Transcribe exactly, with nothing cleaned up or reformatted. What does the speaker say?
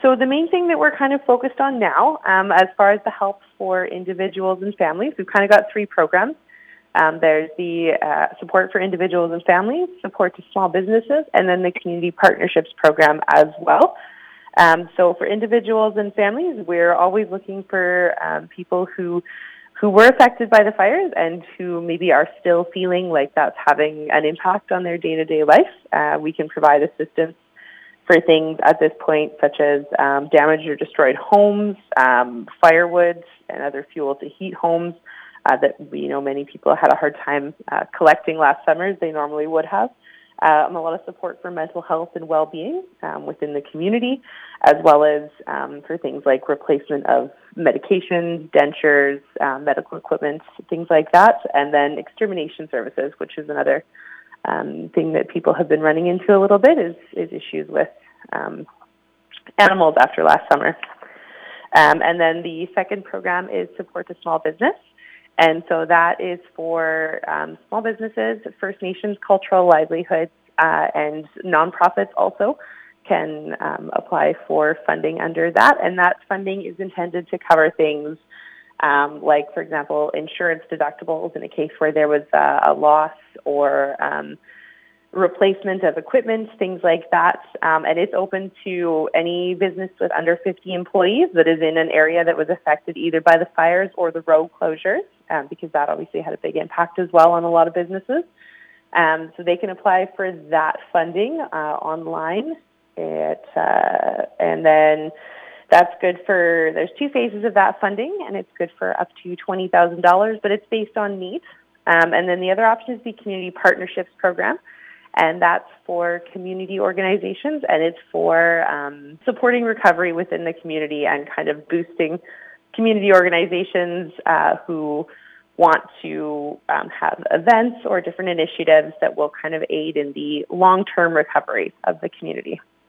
So the main thing that we're kind of focused on now, um, as far as the help for individuals and families, we've kind of got three programs. Um, there's the uh, support for individuals and families, support to small businesses, and then the community partnerships program as well. Um, so for individuals and families, we're always looking for um, people who who were affected by the fires and who maybe are still feeling like that's having an impact on their day-to-day life. Uh, we can provide assistance for things at this point such as um, damaged or destroyed homes, um, firewood, and other fuel to heat homes uh, that we know many people had a hard time uh, collecting last summer as they normally would have. Um, a lot of support for mental health and well-being um, within the community, as well as um, for things like replacement of medications, dentures, um, medical equipment, things like that, and then extermination services, which is another um, thing that people have been running into a little bit, is, is issues with um, animals after last summer. Um, and then the second program is support to small business. And so that is for um, small businesses, First Nations cultural livelihoods, uh, and nonprofits also can um, apply for funding under that. And that funding is intended to cover things um, like, for example, insurance deductibles in a case where there was uh, a loss or um, replacement of equipment, things like that. Um, and it's open to any business with under fifty employees that is in an area that was affected either by the fires or the road closures, um, because that obviously had a big impact as well on a lot of businesses. Um, so they can apply for that funding uh, online. It, uh, and then that's good for, there's two phases of that funding, and it's good for up to twenty thousand dollars, but it's based on need. Um, and then the other option is the Community Partnerships Program. And that's for community organizations, and it's for um, supporting recovery within the community and kind of boosting community organizations uh, who want to um, have events or different initiatives that will kind of aid in the long-term recovery of the community.